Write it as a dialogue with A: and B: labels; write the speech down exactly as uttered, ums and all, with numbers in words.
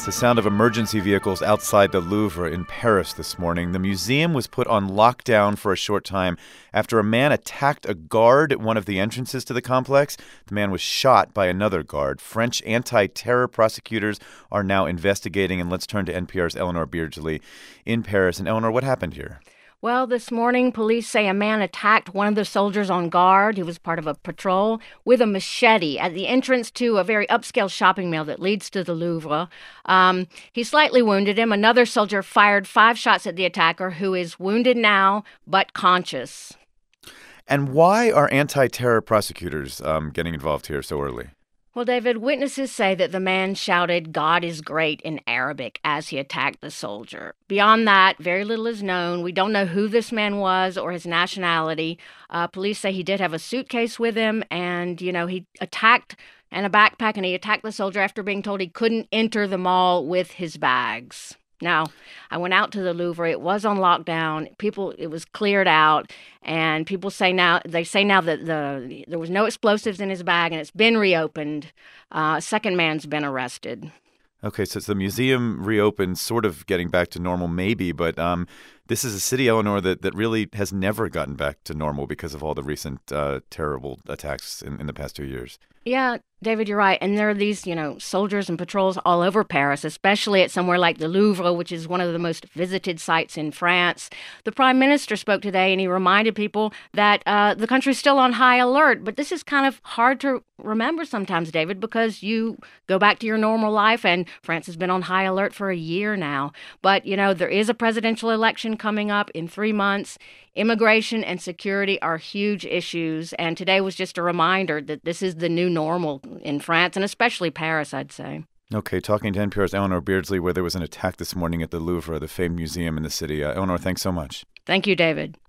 A: the sound of emergency vehicles outside the Louvre in Paris this morning. The museum was put on lockdown for a short time after a man attacked a guard at one of the entrances to the complex. The man was shot by another guard. French anti-terror prosecutors are now investigating. And let's turn to N P R's Eleanor Beardsley in Paris. And Eleanor, what happened here?
B: Well, this morning, police say a man attacked one of the soldiers on guard, who was part of a patrol, with a machete at the entrance to a very upscale shopping mall that leads to the Louvre. Um, he slightly wounded him. Another soldier fired five shots at the attacker, who is wounded now but conscious.
A: And why are anti-terror prosecutors um, getting involved here so early?
B: Well, David, witnesses say that the man shouted, "God is great," in Arabic as he attacked the soldier. Beyond that, very little is known. We don't know who this man was or his nationality. Uh, police say he did have a suitcase with him, and, you know, he attacked and a backpack, and he attacked the soldier after being told he couldn't enter the mall with his bags. Now, I went out to the Louvre. It was on lockdown. People, it was cleared out, and people say now they say now that the there was no explosives in his bag, and it's been reopened. Uh, a second man's been arrested.
A: Okay, so it's the museum reopened, sort of getting back to normal, maybe, but um, this is a city, Eleanor, that, that really has never gotten back to normal because of all the recent uh, terrible attacks in, in the past two years.
B: Yeah, David, you're right. And there are these, you know, soldiers and patrols all over Paris, especially at somewhere like the Louvre, which is one of the most visited sites in France. The prime minister spoke today, and he reminded people that uh, the country's still on high alert. But this is kind of hard to remember sometimes, David, because you go back to your normal life, and France has been on high alert for a year now. But, you know, there is a presidential election coming up in three months. Immigration and security are huge issues, and today was just a reminder that this is the new normal in France, and especially Paris, I'd say.
A: Okay, talking to N P R's Eleanor Beardsley, where there was an attack this morning at the Louvre, the famed museum in the city. Uh, Eleanor, thanks so much.
B: Thank you, David.